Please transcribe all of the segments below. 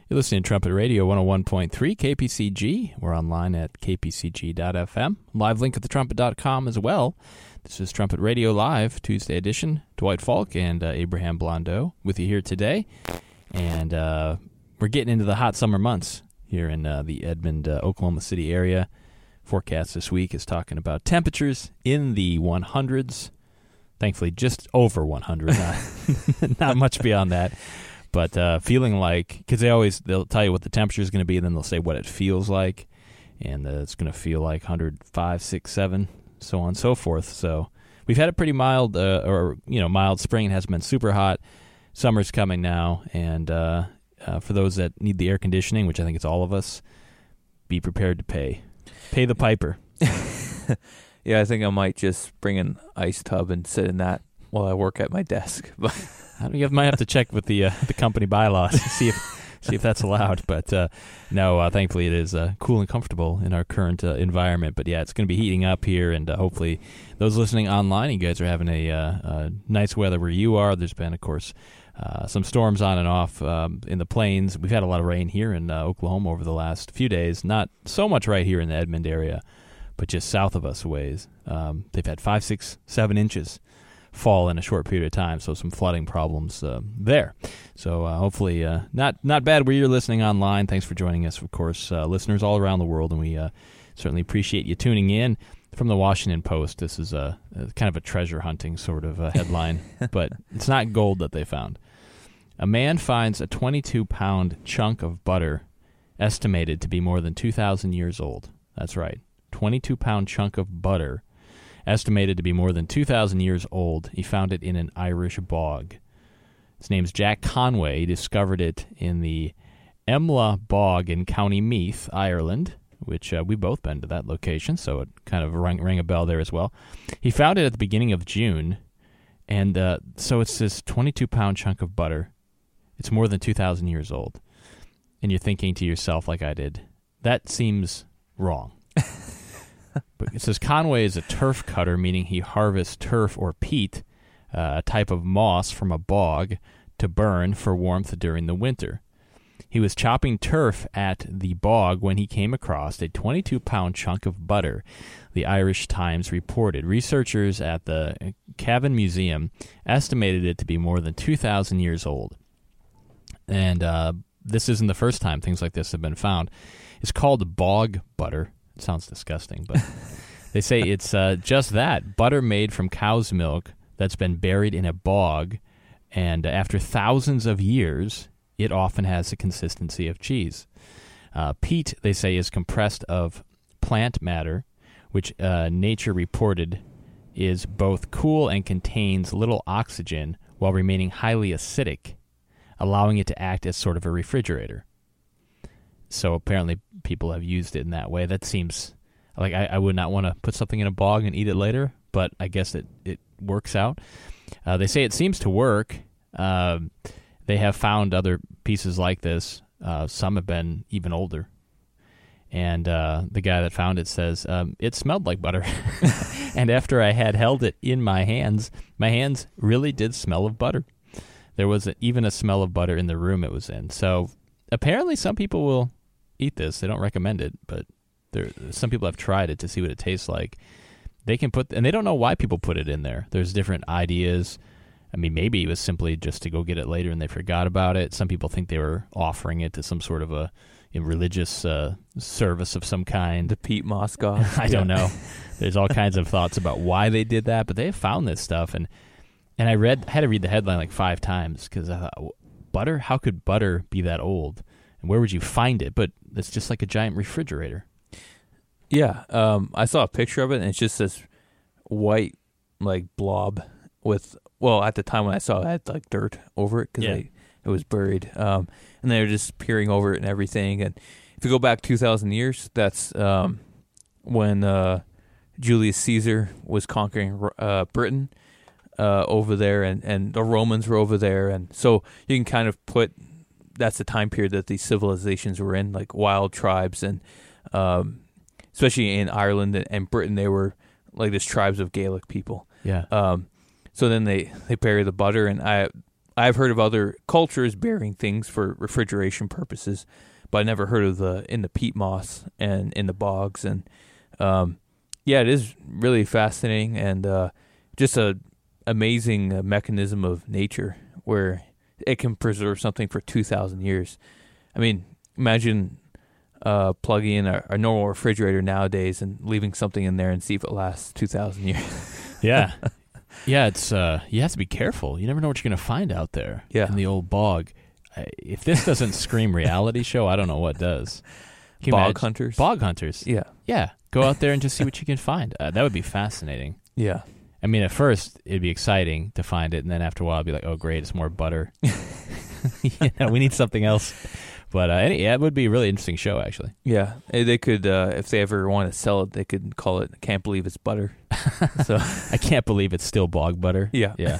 You're listening to Trumpet Radio 101.3 KPCG. We're online at kpcg.fm. Live link at thetrumpet.com as well. This is Trumpet Radio Live, Tuesday edition. Dwight Falk and Abraham Blondeau with you here today. And we're getting into the hot summer months here in the Edmond, Oklahoma City area. Forecast this week is talking about temperatures in the 100s. Thankfully, just over 100, not much beyond that. But feeling like, because they'll tell you what the temperature is going to be, and then they'll say what it feels like, and it's going to feel like 105, 6, 7, so on and so forth. So we've had a pretty mild, mild spring. It hasn't been super hot. Summer's coming now, and for those that need the air conditioning, which I think it's all of us, be prepared to pay the piper. Yeah, I think I might just bring an ice tub and sit in that while I work at my desk. You might have to check with the company bylaws to see if that's allowed. But no, thankfully it is cool and comfortable in our current environment. But yeah, it's going to be heating up here, and hopefully those listening online, you guys are having a nice weather where you are. There's been, of course, some storms on and off in the plains. We've had a lot of rain here in Oklahoma over the last few days. Not so much right here in the Edmond area, but just south of us a ways. They've had 5, 6, 7 inches fall in a short period of time, so some flooding problems there. So hopefully not bad where you're listening online. Thanks for joining us, of course, listeners all around the world, and we certainly appreciate you tuning in. From the Washington Post, this is a kind of a treasure hunting sort of headline, but it's not gold that they found. A man finds a 22-pound chunk of butter estimated to be more than 2,000 years old. That's right, 22-pound chunk of butter estimated to be more than 2,000 years old. He found it in an Irish bog. His name's Jack Conway. He discovered it in the Emla Bog in County Meath, Ireland, which we've both been to that location, so it kind of rang a bell there as well. He found it at the beginning of June, and so it's this 22-pound chunk of butter. It's more than 2,000 years old. And you're thinking to yourself, like I did, that seems wrong. But it says Conway is a turf cutter, meaning he harvests turf or peat, a type of moss from a bog, to burn for warmth during the winter. He was chopping turf at the bog when he came across a 22-pound chunk of butter, the Irish Times reported. Researchers at the Cavan Museum estimated it to be more than 2,000 years old. And this isn't the first time things like this have been found. It's called bog butter. It sounds disgusting, but they say it's just that, butter made from cow's milk that's been buried in a bog, and after thousands of years, it often has the consistency of cheese. Peat, they say, is compressed of plant matter, which Nature reported is both cool and contains little oxygen while remaining highly acidic, allowing it to act as sort of a refrigerator. So apparently people have used it in that way. That seems like I would not want to put something in a bog and eat it later, but I guess it works out. They say it seems to work. They have found other pieces like this. Some have been even older. And the guy that found it says, it smelled like butter. And after I had held it in my hands really did smell of butter. There was even a smell of butter in the room it was in. So apparently some people will eat this. They don't recommend it, but some people have tried it to see what it tastes like. They can and they don't know why people put it in there. There's different ideas. I mean, maybe it was simply just to go get it later and they forgot about it. Some people think they were offering it to some sort of a religious service of some kind. The Pete Moss God. I don't know. There's all kinds of thoughts about why they did that, but they have found this stuff. And I had to read the headline like 5 times because I thought, butter? How could butter be that old? And where would you find it? But it's just like a giant refrigerator. Yeah, I saw a picture of it, and it's just this white, like, blob with, well, at the time when I saw it, it had, like, dirt over it because it was buried. And they were just peering over it and everything. And if you go back 2,000 years, that's when Julius Caesar was conquering Britain over there, and the Romans were over there. And so you can kind of put, that's the time period that these civilizations were in, like wild tribes, and especially in Ireland and Britain, they were like these tribes of Gaelic people. Yeah. So then they bury the butter, and I've heard of other cultures burying things for refrigeration purposes, but I never heard of in the peat moss and in the bogs. And it is really fascinating and just a amazing mechanism of nature where it can preserve something for 2,000 years. I mean, imagine plugging in a normal refrigerator nowadays and leaving something in there and see if it lasts 2,000 years. Yeah. Yeah, it's you have to be careful. You never know what you're going to find out there in the old bog. If this doesn't scream reality show, I don't know what does. Bog hunters? Bog hunters. Yeah. Yeah. Go out there and just see what you can find. That would be fascinating. Yeah. I mean, at first, it'd be exciting to find it, and then after a while, I'd be like, oh, great, it's more butter. We need something else. But it would be a really interesting show, actually. Yeah. They could, if they ever want to sell it, they could call it Can't Believe It's Butter. So I can't believe it's still bog butter. Yeah. Yeah.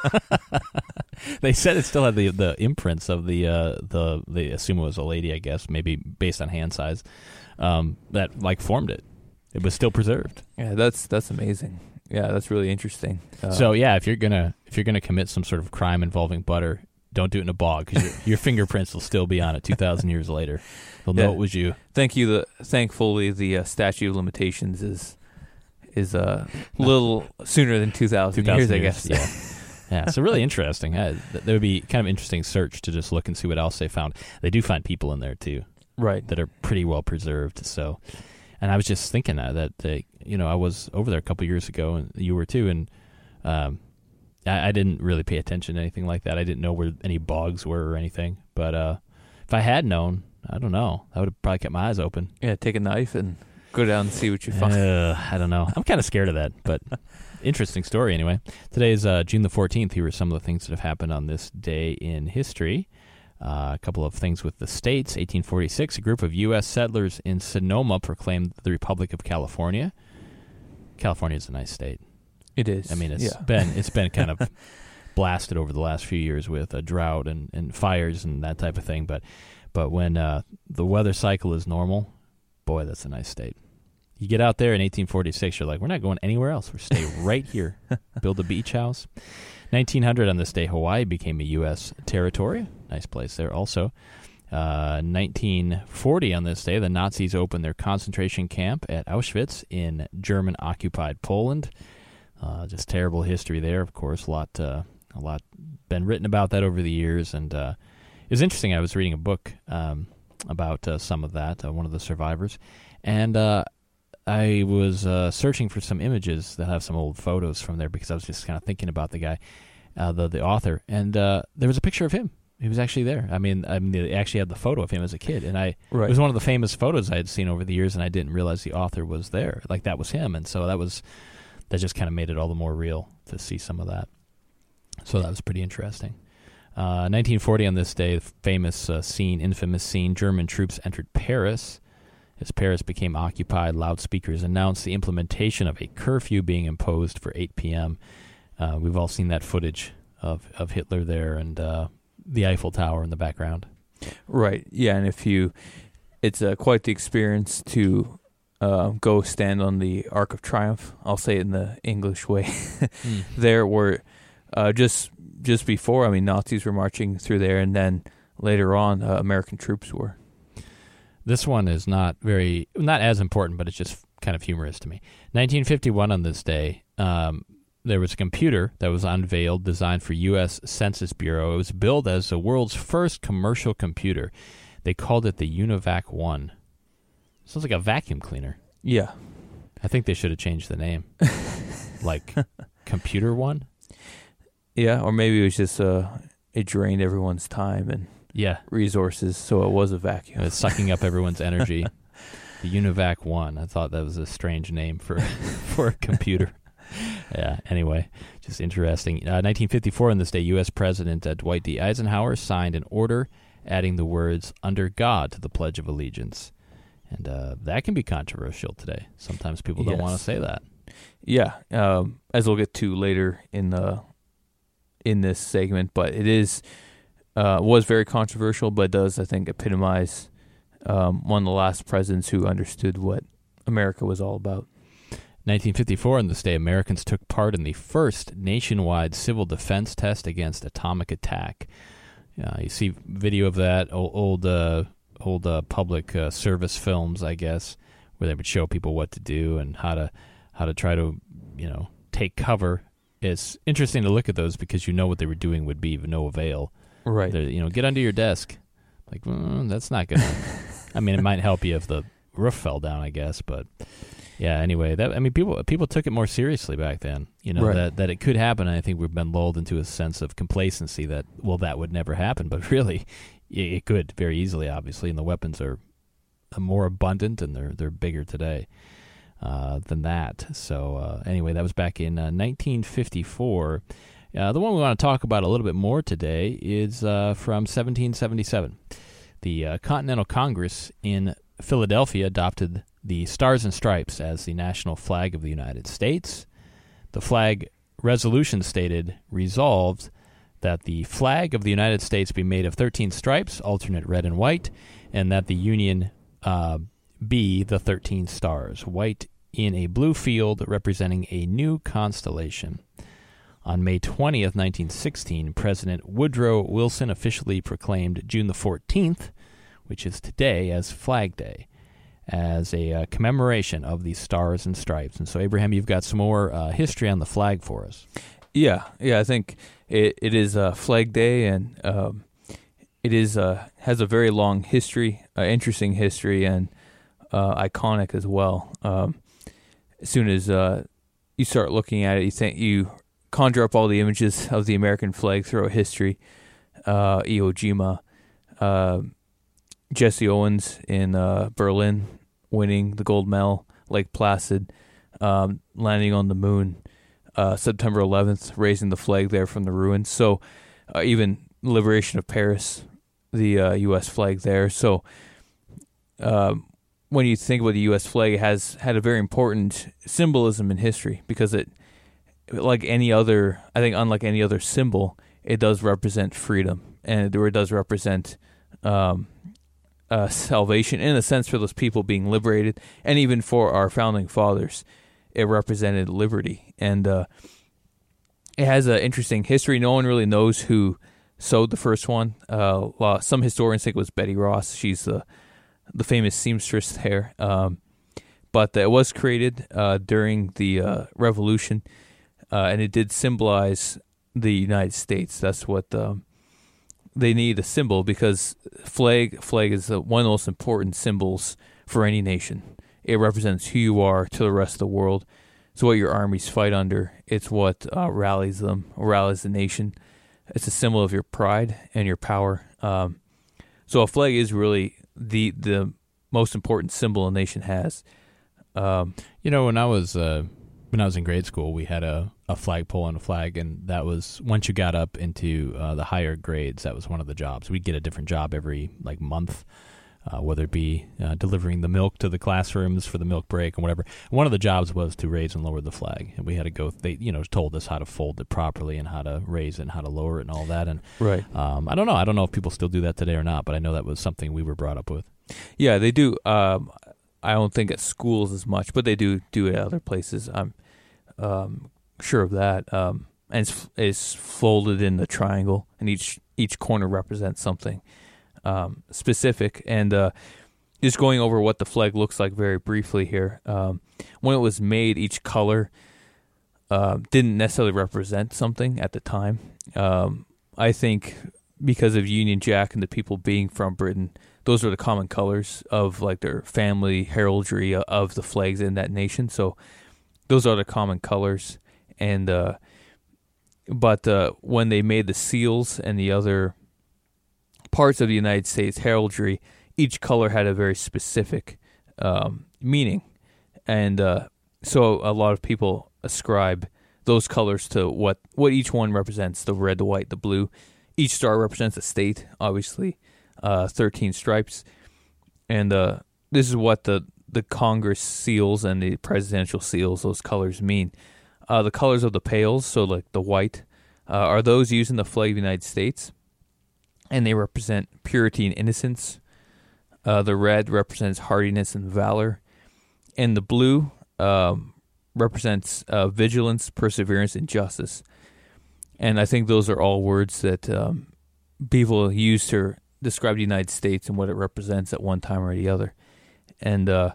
They said it still had the imprints of they assume it was a lady, I guess, maybe based on hand size, that formed it. It was still preserved. Yeah, that's amazing. Yeah, that's really interesting. So yeah, if you're gonna commit some sort of crime involving butter, don't do it in a bog because your fingerprints will still be on it 2,000 years later. They'll know it was you. Thankfully, the statute of limitations is a little sooner than 2,000 years, I guess. Yeah. Yeah, so really interesting. There would be kind of interesting search to just look and see what else they found. They do find people in there too, right? That are pretty well preserved. So, and I was just thinking that I was over there a couple years ago, and you were too, and I didn't really pay attention to anything like that. I didn't know where any bogs were or anything. But if I had known, I don't know, I would have probably kept my eyes open. Yeah, take a knife and go down and see what you find. I don't know. I'm kind of scared of that, but. Interesting story, anyway. Today is June the 14th. Here are some of the things that have happened on this day in history. A couple of things with the states. 1846, a group of U.S. settlers in Sonoma proclaimed the Republic of California. California is a nice state. It is. I mean, it's been kind of blasted over the last few years with a drought and fires and that type of thing. But when the weather cycle is normal, boy, that's a nice state. You get out there in 1846, you're like, we're not going anywhere else. We're stay right here. Build a beach house. 1900 on this day, Hawaii became a U.S. territory. Nice place there also. 1940 on this day, the Nazis opened their concentration camp at Auschwitz in German-occupied Poland. Just terrible history there, of course. A lot been written about that over the years. And it was interesting. I was reading a book about some of that, one of the survivors. And I was searching for some images that have some old photos from there because I was just kind of thinking about the guy, the author, and there was a picture of him. He was actually there. I mean, they actually had the photo of him as a kid, and it was one of the famous photos I had seen over the years, and I didn't realize the author was there. Like that was him, and so that just kind of made it all the more real to see some of that. So that was pretty interesting. 1940 on this day, the infamous scene, German troops entered Paris. As Paris became occupied, loudspeakers announced the implementation of a curfew being imposed for 8 p.m. We've all seen that footage of Hitler there and the Eiffel Tower in the background. Right. Yeah, and it's quite the experience to go stand on the Arc of Triumph. I'll say it in the English way. There were just before, I mean, Nazis were marching through there, and then later on, American troops were. This one is not as important, but it's just kind of humorous to me. 1951 on this day, there was a computer that was unveiled, designed for U.S. Census Bureau. It was billed as the world's first commercial computer. They called it the UNIVAC 1. Sounds like a vacuum cleaner. Yeah. I think they should have changed the name. Like Computer 1? Yeah, or maybe it was just it drained everyone's time and resources, so it was a vacuum. It was sucking up everyone's energy. The UNIVAC 1. I thought that was a strange name for a computer. Yeah, anyway, just interesting. 1954 on this day, U.S. President Dwight D. Eisenhower signed an order adding the words, "Under God," to the Pledge of Allegiance. And that can be controversial today. Sometimes people don't want to say that. Yeah, as we'll get to later in this segment, but it was very controversial, but does, I think, epitomize one of the last presidents who understood what America was all about. 1954, in this day, Americans took part in the first nationwide civil defense test against atomic attack. You see video of that, old public service films, I guess, where they would show people what to do and how to try to, take cover. It's interesting to look at those because you know what they were doing would be of no avail. Right. Get under your desk. Like, that's not going to... I mean, it might help you if the roof fell down, I guess, but... Yeah, anyway, people took it more seriously back then, right. that it could happen. And I think we've been lulled into a sense of complacency that, that would never happen. But really, it could very easily, obviously, and the weapons are more abundant and they're bigger today than that. So anyway, that was back in 1954. The one we want to talk about a little bit more today is from 1777. The Continental Congress in Philadelphia adopted the Stars and Stripes as the national flag of the United States. The flag resolution stated, resolved that the flag of the United States be made of 13 stripes, alternate red and white, and that the Union be the 13 stars, white in a blue field representing a new constellation. On May 20th, 1916, President Woodrow Wilson officially proclaimed June the 14th, which is today, as Flag Day, as a commemoration of the Stars and Stripes. And so, Abraham, you've got some more history on the flag for us. Yeah, I think it is Flag Day, and it is has a very long history, interesting history, and iconic as well. As soon as you start looking at it, you conjure up all the images of the American flag throughout history. Iwo Jima, Jesse Owens in Berlin winning the gold medal, Lake Placid, landing on the moon, September 11th, raising the flag there from the ruins. So even liberation of Paris, the U.S. flag there. So when you think about the U.S. flag, it has had a very important symbolism in history because it, like any other, I think unlike any other symbol, it does represent freedom, and it does represent salvation in a sense for those people being liberated, and even for our founding fathers, it represented liberty. And it has an interesting history. No one really knows who sewed the first one. Some historians think it was Betty Ross. She's the famous seamstress there. But it was created during the Revolution, and it did symbolize the United States. That's what they need, a symbol, because flag is one of the most important symbols for any nation. It represents who you are to the rest of the world. It's what your armies fight under. It's what rallies the nation. It's a symbol of your pride and your power. So a flag is really the most important symbol a nation has. When I was in grade school, we had a flagpole and a flag, and that was, once you got up into the higher grades, that was one of the jobs. We'd get a different job every month, whether it be delivering the milk to the classrooms for the milk break or whatever. One of the jobs was to raise and lower the flag, and we had to go. They told us how to fold it properly and how to raise it and how to lower it and all that. And right. I don't know. I don't know if people still do that today or not, but I know that was something we were brought up with. Yeah, they do. I don't think at schools as much, but they do it at other places. I'm sure of that. And it's folded in the triangle, and each corner represents something specific. And just going over what the flag looks like very briefly here. When it was made, each color didn't necessarily represent something at the time. I think because of Union Jack and the people being from Britain, those are the common colors of their family heraldry of the flags in that nation. So those are the common colors. And but when they made the seals and the other parts of the United States heraldry, each color had a very specific meaning. And so a lot of people ascribe those colors to what each one represents: the red, the white, the blue. Each star represents a state, obviously. 13 stripes. And this is what the Congress seals and the presidential seals, those colors, mean. The colors of the pales, so the white, are those used in the flag of the United States, and they represent purity and innocence. The red represents hardiness and valor, and the blue represents vigilance, perseverance, and justice. And I think those are all words that people use to describe the United States and what it represents at one time or the other. And the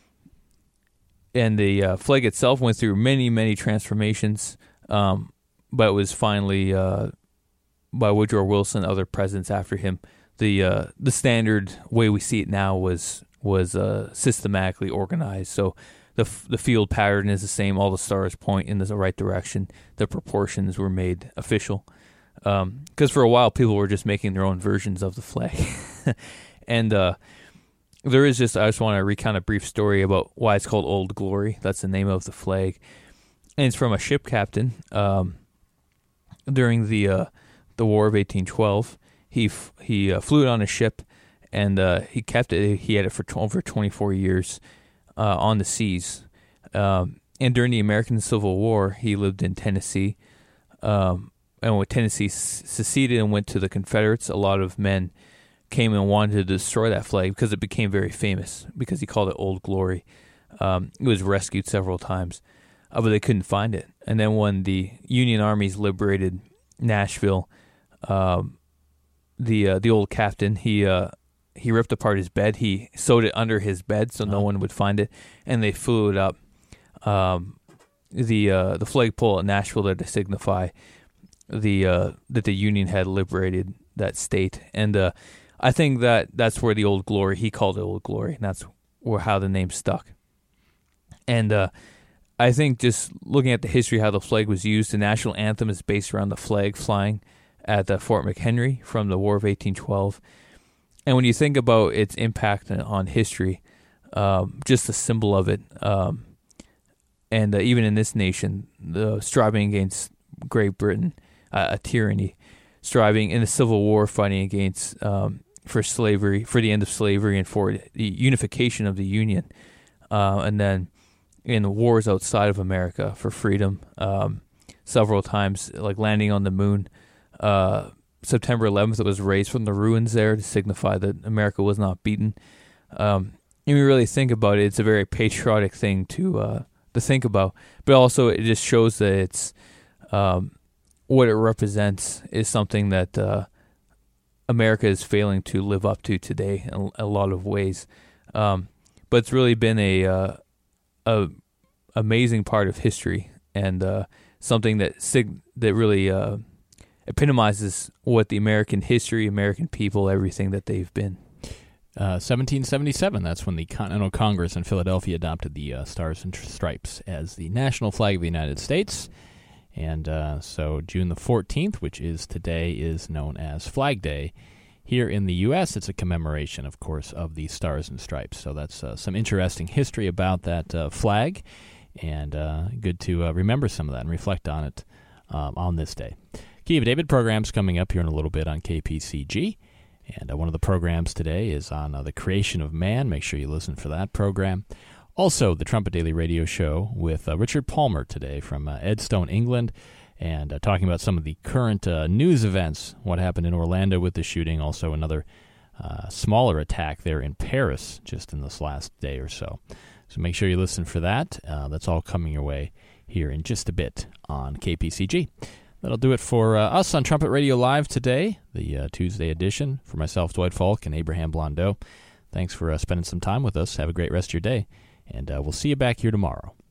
flag itself went through many, many transformations, but it was finally, by Woodrow Wilson and other presidents after him, the standard way we see it now was systematically organized. So the field pattern is the same. All the stars point in the right direction. The proportions were made official. Because for a while, people were just making their own versions of the flag. And I just want to recount a brief story about why it's called Old Glory. That's the name of the flag. And it's from a ship captain during the War of 1812. He flew it on a ship, and he kept it. He had it for over 24 years on the seas. And during the American Civil War, he lived in Tennessee. And when Tennessee seceded and went to the Confederates, a lot of men came and wanted to destroy that flag because it became very famous, because he called it Old Glory. It was rescued several times, but they couldn't find it. And then when the Union armies liberated Nashville, the old captain, he ripped apart his bed. He sewed it under his bed so no one would find it, and they flew it up the flagpole at Nashville to signify that the Union had liberated that state. And I think that's where the Old Glory, he called it Old Glory, and that's how the name stuck. And I think just looking at the history, how the flag was used, the national anthem is based around the flag flying at Fort McHenry from the War of 1812. And when you think about its impact on history, just the symbol of it, and even in this nation, the striving against Great Britain, a tyranny, striving in the Civil War, fighting against for slavery, for the end of slavery, and for the unification of the Union, and then in the wars outside of America for freedom, several times, like landing on the moon. September 11th, it was raised from the ruins there to signify that America was not beaten. And when you really think about it, it's a very patriotic thing to think about, but also it just shows that it's what it represents is something that America is failing to live up to today in a lot of ways. But it's really been a amazing part of history, and something that really epitomizes what the American history, American people, everything that they've been. 1777, that's when the Continental Congress in Philadelphia adopted the Stars and Stripes as the national flag of the United States. And so June the 14th, which is today, is known as Flag Day. Here in the U.S., it's a commemoration, of course, of the Stars and Stripes. So that's some interesting history about that flag, and good to remember some of that and reflect on it on this day. Key of David program's coming up here in a little bit on KPCG, and one of the programs today is on the creation of man. Make sure you listen for that program. Also, the Trumpet Daily Radio Show with Richard Palmer today from Edstone, England, and talking about some of the current news events, what happened in Orlando with the shooting, also another smaller attack there in Paris just in this last day or so. So make sure you listen for that. That's all coming your way here in just a bit on KPCG. That'll do it for us on Trumpet Radio Live today, the Tuesday edition. For myself, Dwight Falk, and Abraham Blondeau, thanks for spending some time with us. Have a great rest of your day, and we'll see you back here tomorrow.